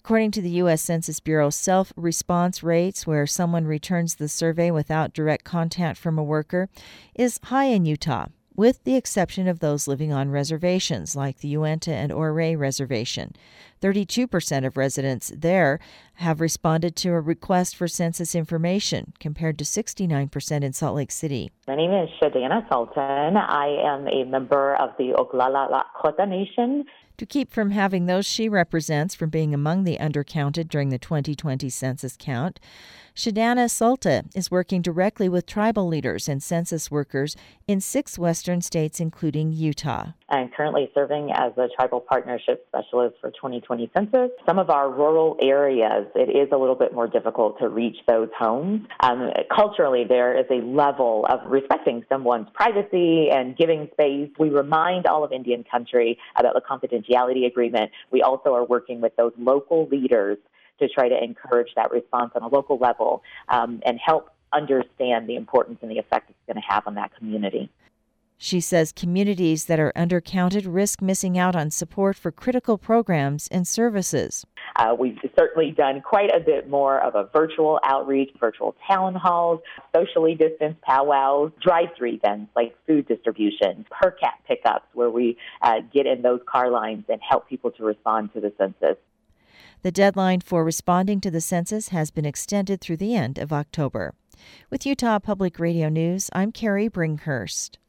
According to the U.S. Census Bureau, self-response rates, where someone returns the survey without direct contact from a worker, is high in Utah, with the exception of those living on reservations like the Uinta and Ouray Reservation. 32% of residents there have responded to a request for census information, compared to 69% in Salt Lake City. My name is Shadana Sultan. I am a member of the Oglala Lakota Nation. To keep from having those she represents from being among the undercounted during the 2020 census count, Shadana Sulta is working directly with tribal leaders and census workers in 6 western states, including Utah. I'm currently serving as a tribal partnership specialist for 2020 census. Some of our rural areas, it is a little bit more difficult to reach those homes. Culturally, there is a level of respecting someone's privacy and giving space. We remind all of Indian country about the confidentiality agreement. We also are working with those local leaders to try to encourage that response on a local level and help understand the importance and the effect it's going to have on that community. She says communities that are undercounted risk missing out on support for critical programs and services. We've certainly done quite a bit more of a virtual outreach, virtual town halls, socially distanced powwows, drive-through events like food distribution, per cap pickups where we get in those car lines and help people to respond to the census. The deadline for responding to the census has been extended through the end of October. With Utah Public Radio News, I'm Carrie Bringhurst.